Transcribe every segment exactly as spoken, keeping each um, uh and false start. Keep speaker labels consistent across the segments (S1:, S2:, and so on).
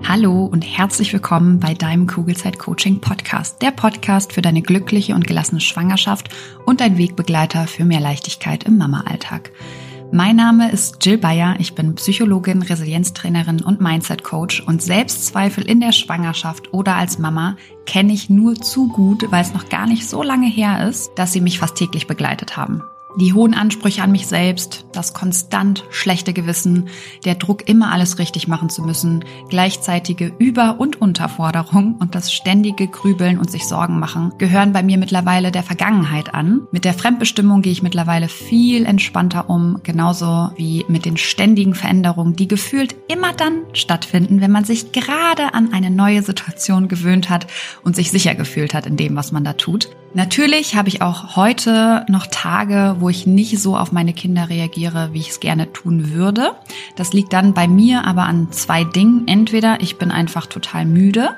S1: Hallo und herzlich willkommen bei deinem Kugelzeit-Coaching-Podcast, der Podcast für deine glückliche und gelassene Schwangerschaft und ein Wegbegleiter für mehr Leichtigkeit im Mama-Alltag. Mein Name ist Jill Bayer, ich bin Psychologin, Resilienztrainerin und Mindset-Coach und Selbstzweifel in der Schwangerschaft oder als Mama kenne ich nur zu gut, weil es noch gar nicht so lange her ist, dass sie mich fast täglich begleitet haben. Die hohen Ansprüche an mich selbst, das konstant schlechte Gewissen, der Druck, immer alles richtig machen zu müssen, gleichzeitige Über- und Unterforderung und das ständige Grübeln und sich Sorgen machen gehören bei mir mittlerweile der Vergangenheit an. Mit der Fremdbestimmung gehe ich mittlerweile viel entspannter um, genauso wie mit den ständigen Veränderungen, die gefühlt immer dann stattfinden, wenn man sich gerade an eine neue Situation gewöhnt hat und sich sicher gefühlt hat in dem, was man da tut. Natürlich habe ich auch heute noch Tage, wo ich nicht so auf meine Kinder reagiere, wie ich es gerne tun würde. Das liegt dann bei mir aber an zwei Dingen. Entweder ich bin einfach total müde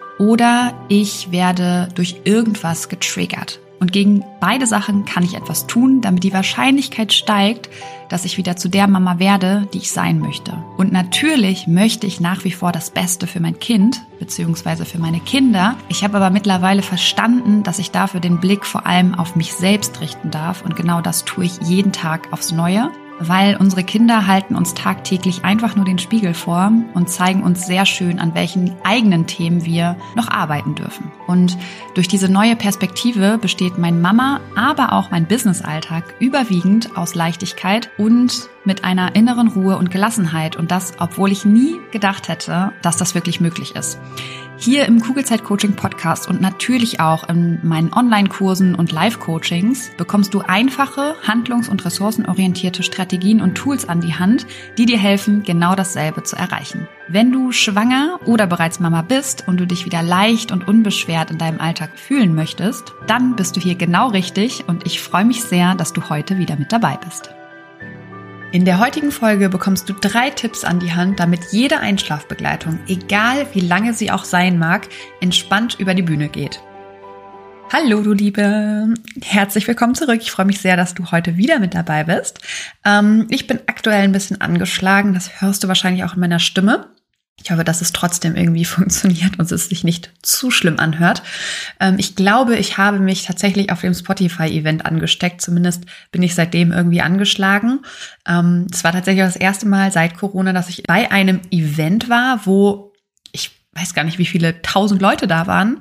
S1: oder ich werde durch irgendwas getriggert. Und gegen beide Sachen kann ich etwas tun, damit die Wahrscheinlichkeit steigt, dass ich wieder zu der Mama werde, die ich sein möchte. Und natürlich möchte ich nach wie vor das Beste für mein Kind bzw. für meine Kinder. Ich habe aber mittlerweile verstanden, dass ich dafür den Blick vor allem auf mich selbst richten darf. Und genau das tue ich jeden Tag aufs Neue. Weil unsere Kinder halten uns tagtäglich einfach nur den Spiegel vor und zeigen uns sehr schön, an welchen eigenen Themen wir noch arbeiten dürfen. Und durch diese neue Perspektive besteht mein Mama, aber auch mein Business-Alltag überwiegend aus Leichtigkeit und mit einer inneren Ruhe und Gelassenheit. Und das, obwohl ich nie gedacht hätte, dass das wirklich möglich ist. Hier im Kugelzeit-Coaching-Podcast und natürlich auch in meinen Online-Kursen und Live-Coachings bekommst du einfache, handlungs- und ressourcenorientierte Strategien und Tools an die Hand, die dir helfen, genau dasselbe zu erreichen. Wenn du schwanger oder bereits Mama bist und du dich wieder leicht und unbeschwert in deinem Alltag fühlen möchtest, dann bist du hier genau richtig und ich freue mich sehr, dass du heute wieder mit dabei bist. In der heutigen Folge bekommst du drei Tipps an die Hand, damit jede Einschlafbegleitung, egal wie lange sie auch sein mag, entspannt über die Bühne geht. Hallo du Liebe, herzlich willkommen zurück. Ich freue mich sehr, dass du heute wieder mit dabei bist. Ähm, ich bin aktuell ein bisschen angeschlagen, das hörst du wahrscheinlich auch in meiner Stimme. Ich hoffe, dass es trotzdem irgendwie funktioniert und es sich nicht zu schlimm anhört. Ähm, ich glaube, ich habe mich tatsächlich auf dem Spotify-Event angesteckt. Zumindest bin ich seitdem irgendwie angeschlagen. Ähm, es war tatsächlich das erste Mal seit Corona, dass ich bei einem Event war, wo ich weiß gar nicht, wie viele tausend Leute da waren.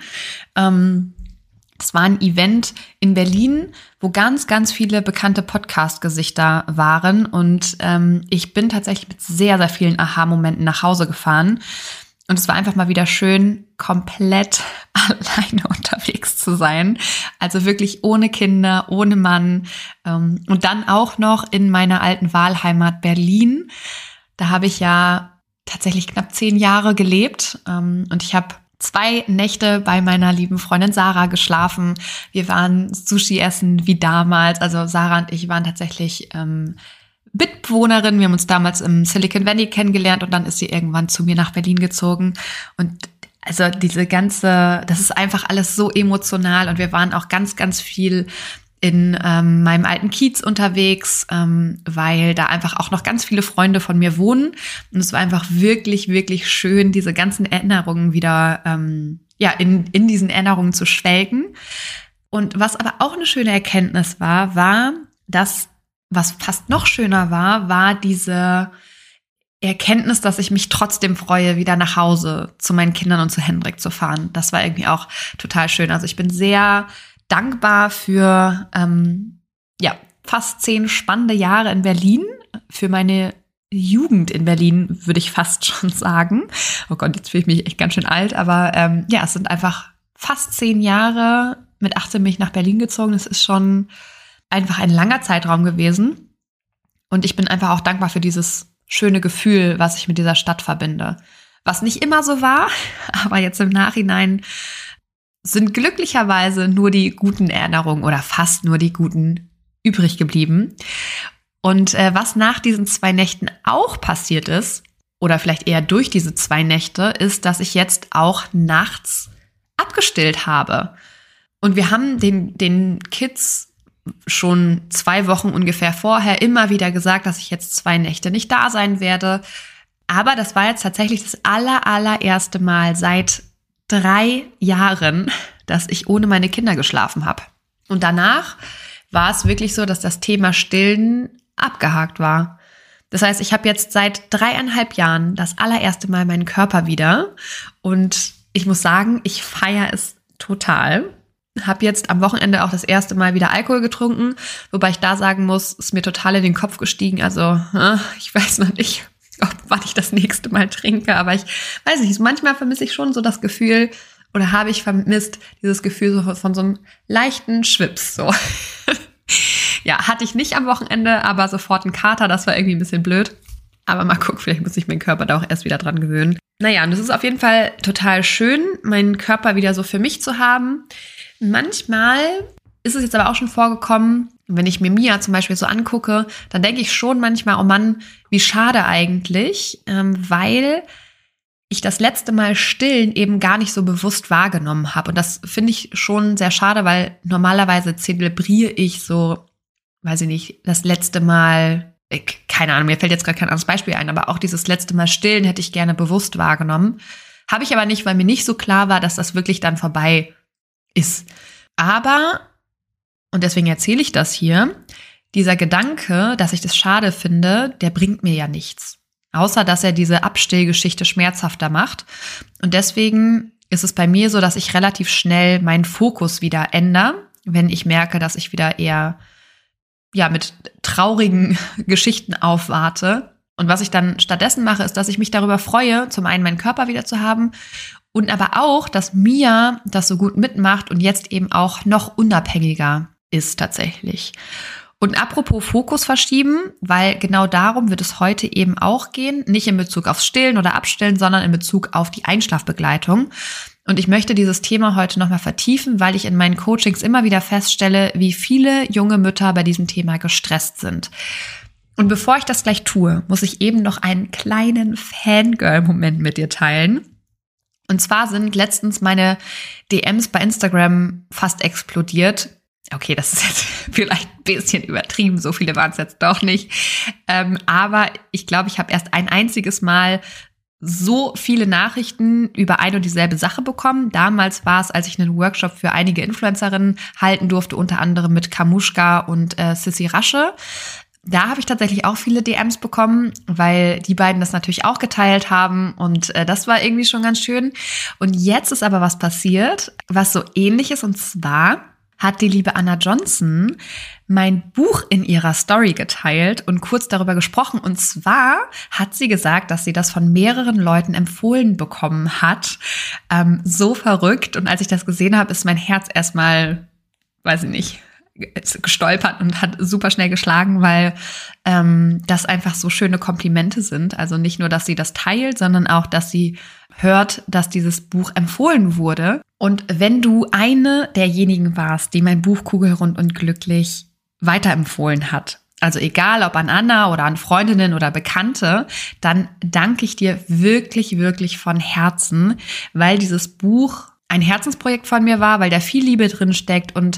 S1: Ähm, Es war ein Event in Berlin, wo ganz, ganz viele bekannte Podcast-Gesichter waren. Und ähm, ich bin tatsächlich mit sehr, sehr vielen Aha-Momenten nach Hause gefahren. Und es war einfach mal wieder schön, komplett alleine unterwegs zu sein. Also wirklich ohne Kinder, ohne Mann. Ähm, und dann auch noch in meiner alten Wahlheimat Berlin. Da habe ich ja tatsächlich knapp zehn Jahre gelebt. Ähm, und ich habe zwei Nächte bei meiner lieben Freundin Sarah geschlafen. Wir waren Sushi essen wie damals. Also Sarah und ich waren tatsächlich ähm, Mitbewohnerinnen. Wir haben uns damals im Silicon Valley kennengelernt und dann ist sie irgendwann zu mir nach Berlin gezogen. Und also diese ganze, das ist einfach alles so emotional und wir waren auch ganz, ganz viel in ähm, meinem alten Kiez unterwegs, ähm, weil da einfach auch noch ganz viele Freunde von mir wohnen. Und es war einfach wirklich, wirklich schön, diese ganzen Erinnerungen wieder ähm, ja in in diesen Erinnerungen zu schwelgen. Und was aber auch eine schöne Erkenntnis war, war, dass, was fast noch schöner war, war diese Erkenntnis, dass ich mich trotzdem freue, wieder nach Hause zu meinen Kindern und zu Hendrik zu fahren. Das war irgendwie auch total schön. Also ich bin sehr dankbar für ähm, ja fast zehn spannende Jahre in Berlin, für meine Jugend in Berlin, würde ich fast schon sagen. Oh Gott, jetzt fühle ich mich echt ganz schön alt, aber ähm, ja, es sind einfach fast zehn Jahre. Mit achtzehn bin ich nach Berlin gezogen. Das ist schon einfach ein langer Zeitraum gewesen. Und ich bin einfach auch dankbar für dieses schöne Gefühl, was ich mit dieser Stadt verbinde. Was nicht immer so war, aber jetzt im Nachhinein sind glücklicherweise nur die guten Erinnerungen oder fast nur die guten übrig geblieben. Und äh, was nach diesen zwei Nächten auch passiert ist, oder vielleicht eher durch diese zwei Nächte, ist, dass ich jetzt auch nachts abgestillt habe. Und wir haben den, den Kids schon zwei Wochen ungefähr vorher immer wieder gesagt, dass ich jetzt zwei Nächte nicht da sein werde. Aber das war jetzt tatsächlich das aller, allererste Mal seit drei Jahren, dass ich ohne meine Kinder geschlafen habe. Und danach war es wirklich so, dass das Thema Stillen abgehakt war. Das heißt, ich habe jetzt seit dreieinhalb Jahren das allererste Mal meinen Körper wieder. Und ich muss sagen, ich feiere es total. Habe jetzt am Wochenende auch das erste Mal wieder Alkohol getrunken, wobei ich da sagen muss, ist mir total in den Kopf gestiegen. Also ich weiß noch nicht, ob, wann ich das nächste Mal trinke, aber ich weiß nicht, manchmal vermisse ich schon so das Gefühl, oder habe ich vermisst, dieses Gefühl so von, von so einem leichten Schwips. So. Ja, hatte ich nicht am Wochenende, aber sofort einen Kater, das war irgendwie ein bisschen blöd. Aber mal gucken, vielleicht muss ich meinen Körper da auch erst wieder dran gewöhnen. Naja, und es ist auf jeden Fall total schön, meinen Körper wieder so für mich zu haben. Manchmal ist es jetzt aber auch schon vorgekommen, wenn ich mir Mia zum Beispiel so angucke, dann denke ich schon manchmal, oh Mann, wie schade eigentlich, ähm, weil ich das letzte Mal Stillen eben gar nicht so bewusst wahrgenommen habe. Und das finde ich schon sehr schade, weil normalerweise zelebriere ich so, weiß ich nicht, das letzte Mal, ich, keine Ahnung, mir fällt jetzt gerade kein anderes Beispiel ein, aber auch dieses letzte Mal Stillen hätte ich gerne bewusst wahrgenommen. Habe ich aber nicht, weil mir nicht so klar war, dass das wirklich dann vorbei ist. Aber, und deswegen erzähle ich das hier, dieser Gedanke, dass ich das schade finde, der bringt mir ja nichts. Außer, dass er diese Abstillgeschichte schmerzhafter macht. Und deswegen ist es bei mir so, dass ich relativ schnell meinen Fokus wieder ändere, wenn ich merke, dass ich wieder eher ja mit traurigen Geschichten aufwarte. Und was ich dann stattdessen mache, ist, dass ich mich darüber freue, zum einen meinen Körper wieder zu haben und aber auch, dass Mia das so gut mitmacht und jetzt eben auch noch unabhängiger ist tatsächlich. Und apropos Fokus verschieben, weil genau darum wird es heute eben auch gehen, nicht in Bezug aufs Stillen oder Abstillen, sondern in Bezug auf die Einschlafbegleitung. Und ich möchte dieses Thema heute nochmal vertiefen, weil ich in meinen Coachings immer wieder feststelle, wie viele junge Mütter bei diesem Thema gestresst sind. Und bevor ich das gleich tue, muss ich eben noch einen kleinen Fangirl-Moment mit dir teilen. Und zwar sind letztens meine D Ms bei Instagram fast explodiert. Okay, das ist jetzt vielleicht ein bisschen übertrieben, so viele waren es jetzt doch nicht. Ähm, aber ich glaube, ich habe erst ein einziges Mal so viele Nachrichten über ein und dieselbe Sache bekommen. Damals war es, als ich einen Workshop für einige Influencerinnen halten durfte, unter anderem mit Kamuschka und äh, Sissi Rasche. Da habe ich tatsächlich auch viele D Ms bekommen, weil die beiden das natürlich auch geteilt haben und äh, das war irgendwie schon ganz schön. Und jetzt ist aber was passiert, was so ähnlich ist, und zwar hat die liebe Anna Johnson mein Buch in ihrer Story geteilt und kurz darüber gesprochen. Und zwar hat sie gesagt, dass sie das von mehreren Leuten empfohlen bekommen hat. Ähm, so verrückt. Und als ich das gesehen habe, ist mein Herz erstmal, weiß ich nicht, gestolpert und hat super schnell geschlagen, weil ähm, das einfach so schöne Komplimente sind. Also nicht nur, dass sie das teilt, sondern auch, dass sie hört, dass dieses Buch empfohlen wurde. Und wenn du eine derjenigen warst, die mein Buch Kugelrund und glücklich weiterempfohlen hat, also egal ob an Anna oder an Freundinnen oder Bekannte, dann danke ich dir wirklich, wirklich von Herzen, weil dieses Buch ein Herzensprojekt von mir war, weil da viel Liebe drin steckt und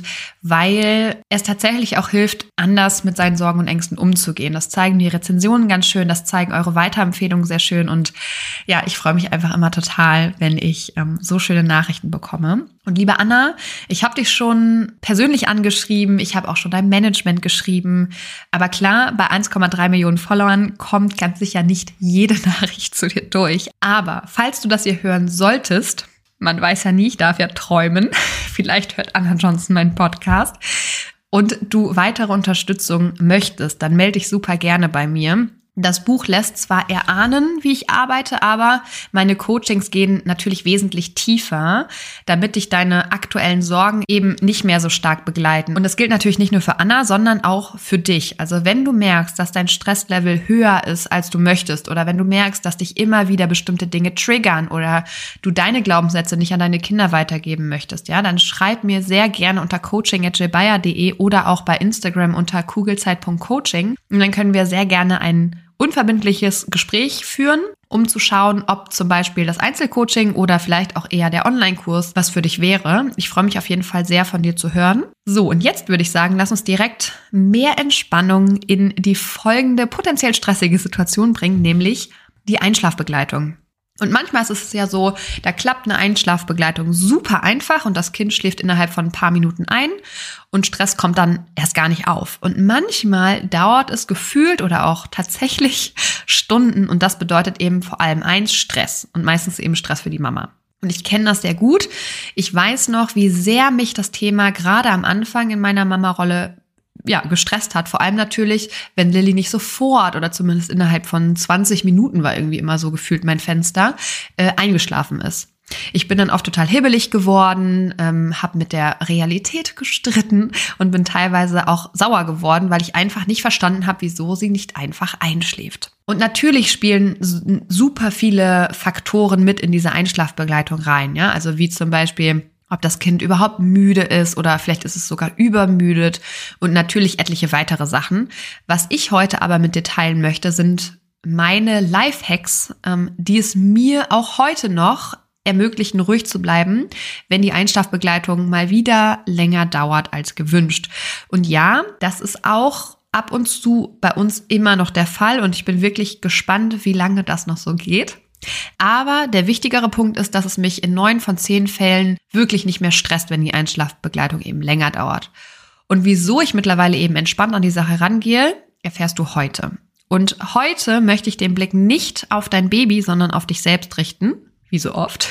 S1: weil es tatsächlich auch hilft, anders mit seinen Sorgen und Ängsten umzugehen. Das zeigen die Rezensionen ganz schön, das zeigen eure Weiterempfehlungen sehr schön und ja, ich freue mich einfach immer total, wenn ich ähm, so schöne Nachrichten bekomme. Und liebe Anna, ich habe dich schon persönlich angeschrieben, ich habe auch schon dein Management geschrieben, aber klar, bei eins Komma drei Millionen Followern kommt ganz sicher nicht jede Nachricht zu dir durch. Aber falls du das hier hören solltest, man weiß ja nie, ich darf ja träumen. Vielleicht hört Anna Johnson meinen Podcast. Und du weitere Unterstützung möchtest, dann melde dich super gerne bei mir. Das Buch lässt zwar erahnen, wie ich arbeite, aber meine Coachings gehen natürlich wesentlich tiefer, damit dich deine aktuellen Sorgen eben nicht mehr so stark begleiten. Und das gilt natürlich nicht nur für Anna, sondern auch für dich. Also wenn du merkst, dass dein Stresslevel höher ist, als du möchtest, oder wenn du merkst, dass dich immer wieder bestimmte Dinge triggern oder du deine Glaubenssätze nicht an deine Kinder weitergeben möchtest, ja, dann schreib mir sehr gerne unter coaching at jbayer punkt de oder auch bei Instagram unter kugelzeit punkt coaching. Und dann können wir sehr gerne einen unverbindliches Gespräch führen, um zu schauen, ob zum Beispiel das Einzelcoaching oder vielleicht auch eher der Online-Kurs was für dich wäre. Ich freue mich auf jeden Fall sehr, von dir zu hören. So, und jetzt würde ich sagen, lass uns direkt mehr Entspannung in die folgende potenziell stressige Situation bringen, nämlich die Einschlafbegleitung. Und manchmal ist es ja so, da klappt eine Einschlafbegleitung super einfach und das Kind schläft innerhalb von ein paar Minuten ein und Stress kommt dann erst gar nicht auf. Und manchmal dauert es gefühlt oder auch tatsächlich Stunden und das bedeutet eben vor allem eins, Stress und meistens eben Stress für die Mama. Und ich kenne das sehr gut. Ich weiß noch, wie sehr mich das Thema gerade am Anfang in meiner Mama-Rolle ja, gestresst hat. Vor allem natürlich, wenn Lilly nicht sofort oder zumindest innerhalb von zwanzig Minuten war irgendwie immer so gefühlt mein Fenster, äh, eingeschlafen ist. Ich bin dann oft total hibbelig geworden, ähm, habe mit der Realität gestritten und bin teilweise auch sauer geworden, weil ich einfach nicht verstanden habe, wieso sie nicht einfach einschläft. Und natürlich spielen super viele Faktoren mit in diese Einschlafbegleitung rein, ja, also wie zum Beispiel ob das Kind überhaupt müde ist oder vielleicht ist es sogar übermüdet und natürlich etliche weitere Sachen. Was ich heute aber mit dir teilen möchte, sind meine Lifehacks, ähm, die es mir auch heute noch ermöglichen, ruhig zu bleiben, wenn die Einschlafbegleitung mal wieder länger dauert als gewünscht. Und ja, das ist auch ab und zu bei uns immer noch der Fall und ich bin wirklich gespannt, wie lange das noch so geht. Aber der wichtigere Punkt ist, dass es mich in neun von zehn Fällen wirklich nicht mehr stresst, wenn die Einschlafbegleitung eben länger dauert. Und wieso ich mittlerweile eben entspannt an die Sache rangehe, erfährst du heute. Und heute möchte ich den Blick nicht auf dein Baby, sondern auf dich selbst richten, wie so oft.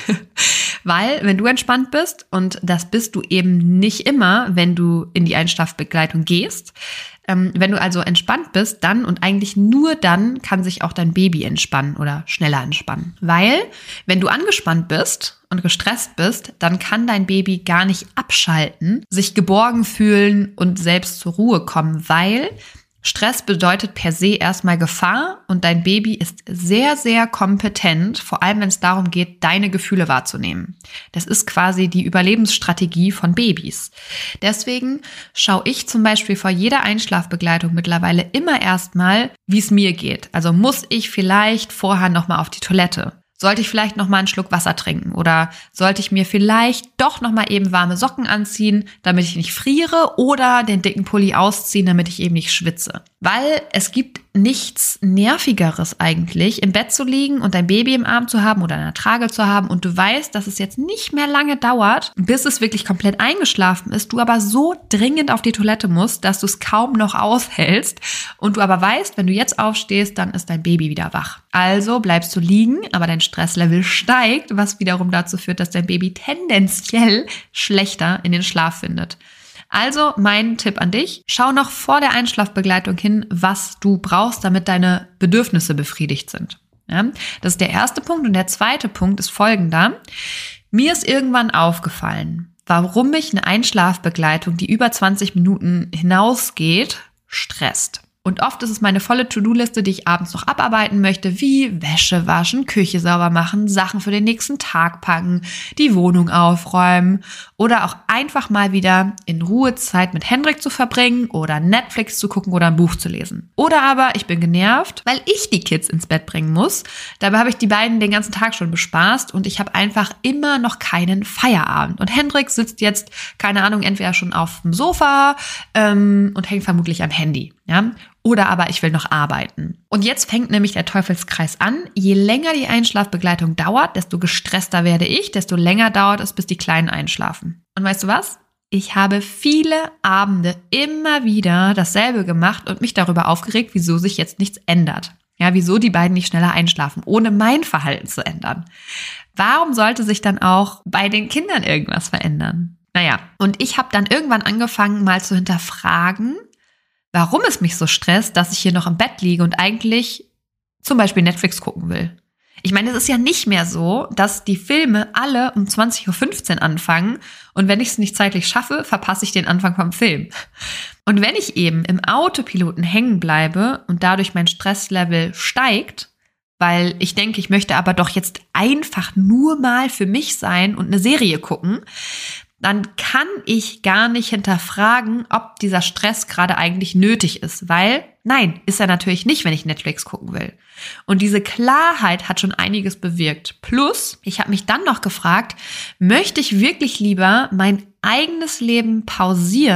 S1: Weil, wenn du entspannt bist, und das bist du eben nicht immer, wenn du in die Einschlafbegleitung gehst, ähm, wenn du also entspannt bist, dann und eigentlich nur dann kann sich auch dein Baby entspannen oder schneller entspannen. Weil, wenn du angespannt bist und gestresst bist, dann kann dein Baby gar nicht abschalten, sich geborgen fühlen und selbst zur Ruhe kommen, weil Stress bedeutet per se erstmal Gefahr und dein Baby ist sehr, sehr kompetent, vor allem wenn es darum geht, deine Gefühle wahrzunehmen. Das ist quasi die Überlebensstrategie von Babys. Deswegen schaue ich zum Beispiel vor jeder Einschlafbegleitung mittlerweile immer erstmal, wie es mir geht. Also muss ich vielleicht vorher nochmal auf die Toilette? Sollte ich vielleicht noch mal einen Schluck Wasser trinken oder sollte ich mir vielleicht doch noch mal eben warme Socken anziehen, damit ich nicht friere oder den dicken Pulli ausziehen, damit ich eben nicht schwitze? Weil es gibt nichts Nervigeres eigentlich, im Bett zu liegen und dein Baby im Arm zu haben oder in der Trage zu haben und du weißt, dass es jetzt nicht mehr lange dauert, bis es wirklich komplett eingeschlafen ist, du aber so dringend auf die Toilette musst, dass du es kaum noch aushältst und du aber weißt, wenn du jetzt aufstehst, dann ist dein Baby wieder wach. Also bleibst du liegen, aber dein Stresslevel steigt, was wiederum dazu führt, dass dein Baby tendenziell schlechter in den Schlaf findet. Also mein Tipp an dich, schau noch vor der Einschlafbegleitung hin, was du brauchst, damit deine Bedürfnisse befriedigt sind. Ja, das ist der erste Punkt und der zweite Punkt ist folgender. Mir ist irgendwann aufgefallen, warum mich eine Einschlafbegleitung, die über zwanzig Minuten hinausgeht, stresst. Und oft ist es meine volle To-Do-Liste, die ich abends noch abarbeiten möchte, wie Wäsche waschen, Küche sauber machen, Sachen für den nächsten Tag packen, die Wohnung aufräumen oder auch einfach mal wieder in Ruhe Zeit mit Hendrik zu verbringen oder Netflix zu gucken oder ein Buch zu lesen. Oder aber ich bin genervt, weil ich die Kids ins Bett bringen muss. Dabei habe ich die beiden den ganzen Tag schon bespaßt und ich habe einfach immer noch keinen Feierabend. Und Hendrik sitzt jetzt, keine Ahnung, entweder schon auf dem Sofa ähm, und hängt vermutlich am Handy. Ja? Oder aber ich will noch arbeiten. Und jetzt fängt nämlich der Teufelskreis an. Je länger die Einschlafbegleitung dauert, desto gestresster werde ich, desto länger dauert es, bis die Kleinen einschlafen. Und weißt du was? Ich habe viele Abende immer wieder dasselbe gemacht und mich darüber aufgeregt, wieso sich jetzt nichts ändert. Ja, wieso die beiden nicht schneller einschlafen, ohne mein Verhalten zu ändern. Warum sollte sich dann auch bei den Kindern irgendwas verändern? Naja, und ich habe dann irgendwann angefangen, mal zu hinterfragen, warum es mich so stresst, dass ich hier noch im Bett liege und eigentlich zum Beispiel Netflix gucken will. Ich meine, es ist ja nicht mehr so, dass die Filme alle um zwanzig Uhr fünfzehn anfangen und wenn ich es nicht zeitlich schaffe, verpasse ich den Anfang vom Film. Und wenn ich eben im Autopiloten hängen bleibe und dadurch mein Stresslevel steigt, weil ich denke, ich möchte aber doch jetzt einfach nur mal für mich sein und eine Serie gucken, dann kann ich gar nicht hinterfragen, ob dieser Stress gerade eigentlich nötig ist, weil nein, ist er natürlich nicht, wenn ich Netflix gucken will. Und diese Klarheit hat schon einiges bewirkt. Plus, ich habe mich dann noch gefragt, möchte ich wirklich lieber mein eigenes Leben pausieren,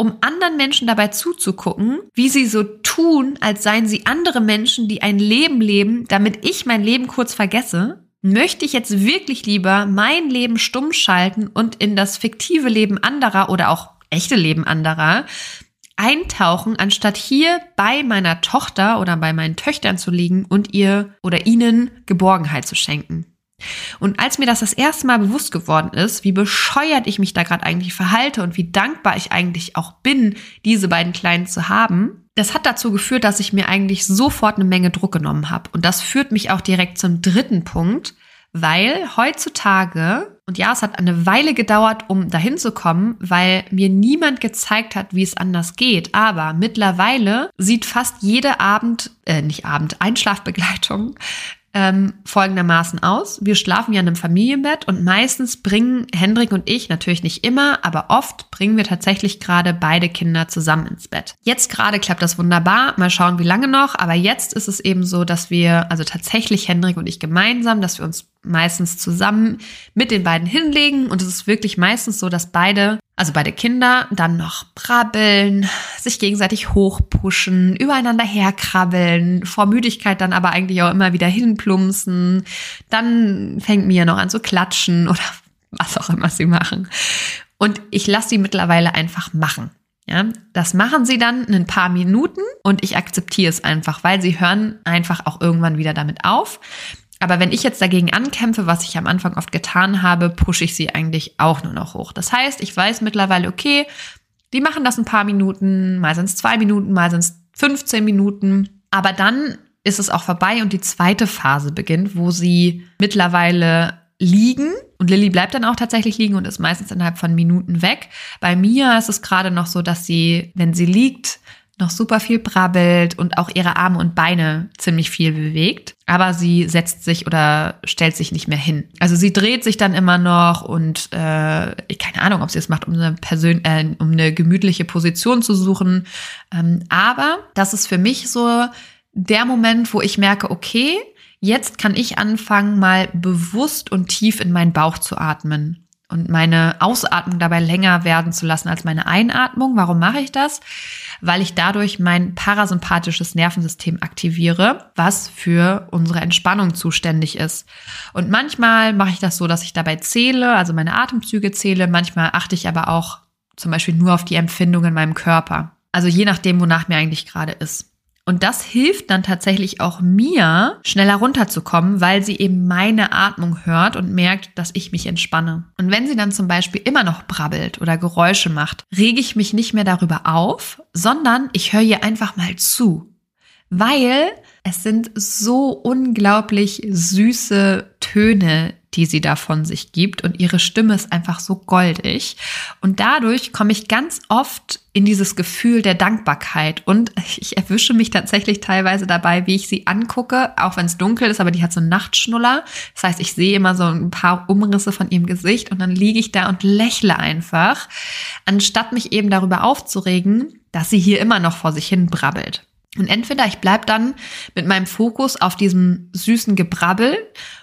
S1: um anderen Menschen dabei zuzugucken, wie sie so tun, als seien sie andere Menschen, die ein Leben leben, damit ich mein Leben kurz vergesse? Möchte ich jetzt wirklich lieber mein Leben stumm schalten und in das fiktive Leben anderer oder auch echte Leben anderer eintauchen, anstatt hier bei meiner Tochter oder bei meinen Töchtern zu liegen und ihr oder ihnen Geborgenheit zu schenken? Und als mir das das erste Mal bewusst geworden ist, wie bescheuert ich mich da gerade eigentlich verhalte und wie dankbar ich eigentlich auch bin, diese beiden Kleinen zu haben, das hat dazu geführt, dass ich mir eigentlich sofort eine Menge Druck genommen habe. Und das führt mich auch direkt zum dritten Punkt, weil heutzutage, und ja, es hat eine Weile gedauert, um dahin zu kommen, weil mir niemand gezeigt hat, wie es anders geht. Aber mittlerweile sieht fast jede Abend, äh, nicht Abend, Einschlafbegleitung ähm, folgendermaßen aus. Wir schlafen ja in einem Familienbett und meistens bringen Hendrik und ich, natürlich nicht immer, aber oft bringen wir tatsächlich gerade beide Kinder zusammen ins Bett. Jetzt gerade klappt das wunderbar. Mal schauen, wie lange noch. Aber jetzt ist es eben so, dass wir, also tatsächlich Hendrik und ich gemeinsam, dass wir uns meistens zusammen mit den beiden hinlegen und es ist wirklich meistens so, dass beide, also beide Kinder dann noch brabbeln, sich gegenseitig hochpushen, übereinander herkrabbeln, vor Müdigkeit dann aber eigentlich auch immer wieder hinplumpsen, dann fängt Mia noch an zu klatschen oder was auch immer sie machen und ich lasse sie mittlerweile einfach machen. Ja, das machen sie dann in ein paar Minuten und ich akzeptiere es einfach, weil sie hören einfach auch irgendwann wieder damit auf. Aber wenn ich jetzt dagegen ankämpfe, was ich am Anfang oft getan habe, pushe ich sie eigentlich auch nur noch hoch. Das heißt, ich weiß mittlerweile, okay, die machen das ein paar Minuten, mal sind es zwei Minuten, mal sind es fünfzehn Minuten. Aber dann ist es auch vorbei und die zweite Phase beginnt, wo sie mittlerweile liegen. Und Lilly bleibt dann auch tatsächlich liegen und ist meistens innerhalb von Minuten weg. Bei Mia ist es gerade noch so, dass sie, wenn sie liegt, noch super viel brabbelt und auch ihre Arme und Beine ziemlich viel bewegt. Aber sie setzt sich oder stellt sich nicht mehr hin. Also sie dreht sich dann immer noch und äh, keine Ahnung, ob sie es macht, um eine, Persön- äh, um eine gemütliche Position zu suchen. Ähm, aber das ist für mich so der Moment, wo ich merke, okay, jetzt kann ich anfangen, mal bewusst und tief in meinen Bauch zu atmen. Und meine Ausatmung dabei länger werden zu lassen als meine Einatmung. Warum mache ich das? Weil ich dadurch mein parasympathisches Nervensystem aktiviere, was für unsere Entspannung zuständig ist. Und manchmal mache ich das so, dass ich dabei zähle, also meine Atemzüge zähle. Manchmal achte ich aber auch zum Beispiel nur auf die Empfindung in meinem Körper. Also je nachdem, wonach mir eigentlich gerade ist. Und das hilft dann tatsächlich auch mir, schneller runterzukommen, weil sie eben meine Atmung hört und merkt, dass ich mich entspanne. Und wenn sie dann zum Beispiel immer noch brabbelt oder Geräusche macht, rege ich mich nicht mehr darüber auf, sondern ich höre ihr einfach mal zu. Weil es sind so unglaublich süße Töne, die sie da von sich gibt und ihre Stimme ist einfach so goldig. Und dadurch komme ich ganz oft in dieses Gefühl der Dankbarkeit und ich erwische mich tatsächlich teilweise dabei, wie ich sie angucke, auch wenn es dunkel ist, aber die hat so einen Nachtschnuller. Das heißt, ich sehe immer so ein paar Umrisse von ihrem Gesicht und dann liege ich da und lächle einfach, anstatt mich eben darüber aufzuregen, dass sie hier immer noch vor sich hin brabbelt. Und entweder ich bleibe dann mit meinem Fokus auf diesem süßen Gebrabbel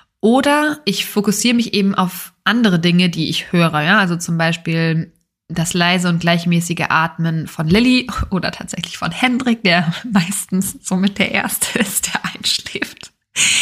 S1: oder ich fokussiere mich eben auf andere Dinge, die ich höre. Ja, also zum Beispiel das leise und gleichmäßige Atmen von Lilly oder tatsächlich von Hendrik, der meistens somit der Erste ist, der einschläft.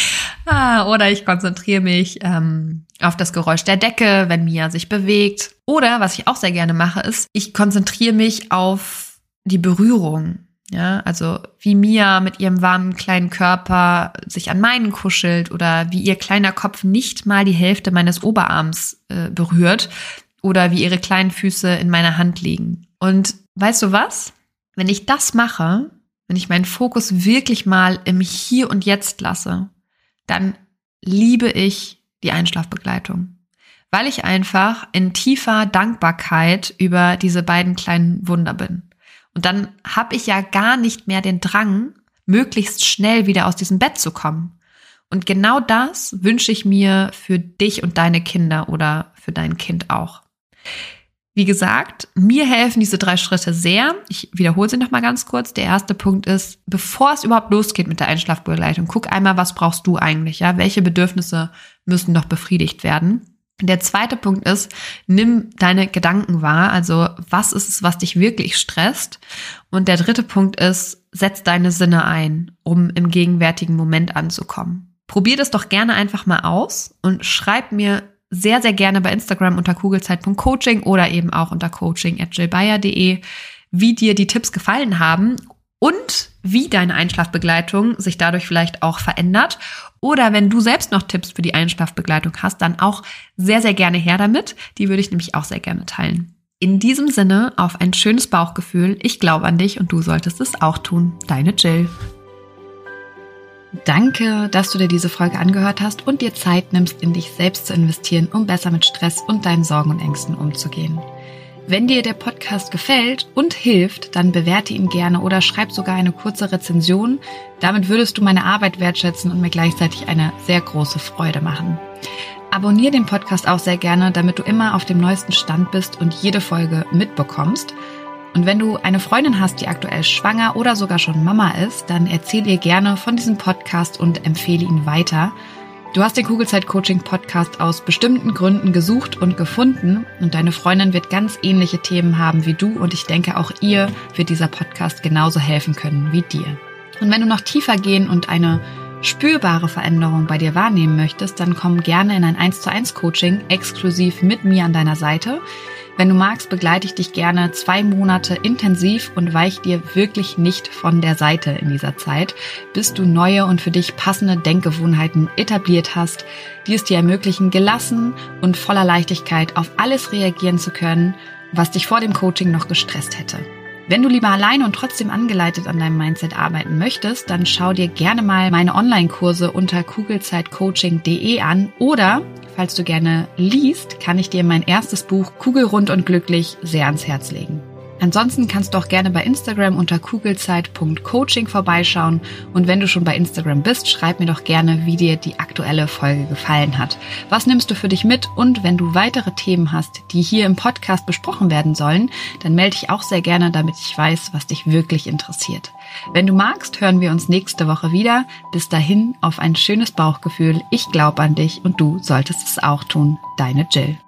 S1: Ah, oder ich konzentriere mich ähm, auf das Geräusch der Decke, wenn Mia sich bewegt. Oder, was ich auch sehr gerne mache, ist, ich konzentriere mich auf die Berührung. Ja, also wie Mia mit ihrem warmen kleinen Körper sich an meinen kuschelt oder wie ihr kleiner Kopf nicht mal die Hälfte meines Oberarms äh, berührt oder wie ihre kleinen Füße in meiner Hand liegen. Und weißt du was? Wenn ich das mache, wenn ich meinen Fokus wirklich mal im Hier und Jetzt lasse, dann liebe ich die Einschlafbegleitung, weil ich einfach in tiefer Dankbarkeit über diese beiden kleinen Wunder bin. Und dann habe ich ja gar nicht mehr den Drang, möglichst schnell wieder aus diesem Bett zu kommen. Und genau das wünsche ich mir für dich und deine Kinder oder für dein Kind auch. Wie gesagt, mir helfen diese drei Schritte sehr. Ich wiederhole sie nochmal ganz kurz. Der erste Punkt ist, bevor es überhaupt losgeht mit der Einschlafbegleitung, guck einmal, was brauchst du eigentlich? Ja, welche Bedürfnisse müssen noch befriedigt werden? Der zweite Punkt ist, nimm deine Gedanken wahr. Also was ist es, was dich wirklich stresst? Und der dritte Punkt ist, setz deine Sinne ein, um im gegenwärtigen Moment anzukommen. Probier das doch gerne einfach mal aus und schreib mir sehr, sehr gerne bei Instagram unter kugelzeit punkt coaching oder eben auch unter coaching at jill bayer punkt de, wie dir die Tipps gefallen haben und wie deine Einschlafbegleitung sich dadurch vielleicht auch verändert. Oder wenn du selbst noch Tipps für die Einschlafbegleitung hast, dann auch sehr, sehr gerne her damit. Die würde ich nämlich auch sehr gerne teilen. In diesem Sinne, auf ein schönes Bauchgefühl. Ich glaube an dich und du solltest es auch tun. Deine Jill. Danke, dass du dir diese Folge angehört hast und dir Zeit nimmst, in dich selbst zu investieren, um besser mit Stress und deinen Sorgen und Ängsten umzugehen. Wenn dir der Podcast gefällt und hilft, dann bewerte ihn gerne oder schreib sogar eine kurze Rezension. Damit würdest du meine Arbeit wertschätzen und mir gleichzeitig eine sehr große Freude machen. Abonniere den Podcast auch sehr gerne, damit du immer auf dem neuesten Stand bist und jede Folge mitbekommst. Und wenn du eine Freundin hast, die aktuell schwanger oder sogar schon Mama ist, dann erzähl ihr gerne von diesem Podcast und empfehle ihn weiter. Du hast den Kugelzeit-Coaching-Podcast aus bestimmten Gründen gesucht und gefunden und deine Freundin wird ganz ähnliche Themen haben wie du und ich denke, auch ihr wird dieser Podcast genauso helfen können wie dir. Und wenn du noch tiefer gehen und eine spürbare Veränderung bei dir wahrnehmen möchtest, dann komm gerne in ein eins zu eins Coaching exklusiv mit mir an deiner Seite. Wenn du magst, begleite ich dich gerne zwei Monate intensiv und weich dir wirklich nicht von der Seite in dieser Zeit, bis du neue und für dich passende Denkgewohnheiten etabliert hast, die es dir ermöglichen, gelassen und voller Leichtigkeit auf alles reagieren zu können, was dich vor dem Coaching noch gestresst hätte. Wenn du lieber alleine und trotzdem angeleitet an deinem Mindset arbeiten möchtest, dann schau dir gerne mal meine Online-Kurse unter kugelzeit coaching punkt de an oder, falls du gerne liest, kann ich dir mein erstes Buch Kugelrund und glücklich sehr ans Herz legen. Ansonsten kannst du auch gerne bei Instagram unter kugelzeit punkt coaching vorbeischauen und wenn du schon bei Instagram bist, schreib mir doch gerne, wie dir die aktuelle Folge gefallen hat. Was nimmst du für dich mit? Und wenn du weitere Themen hast, die hier im Podcast besprochen werden sollen, dann melde dich auch sehr gerne, damit ich weiß, was dich wirklich interessiert. Wenn du magst, hören wir uns nächste Woche wieder. Bis dahin auf ein schönes Bauchgefühl. Ich glaube an dich und du solltest es auch tun. Deine Jill.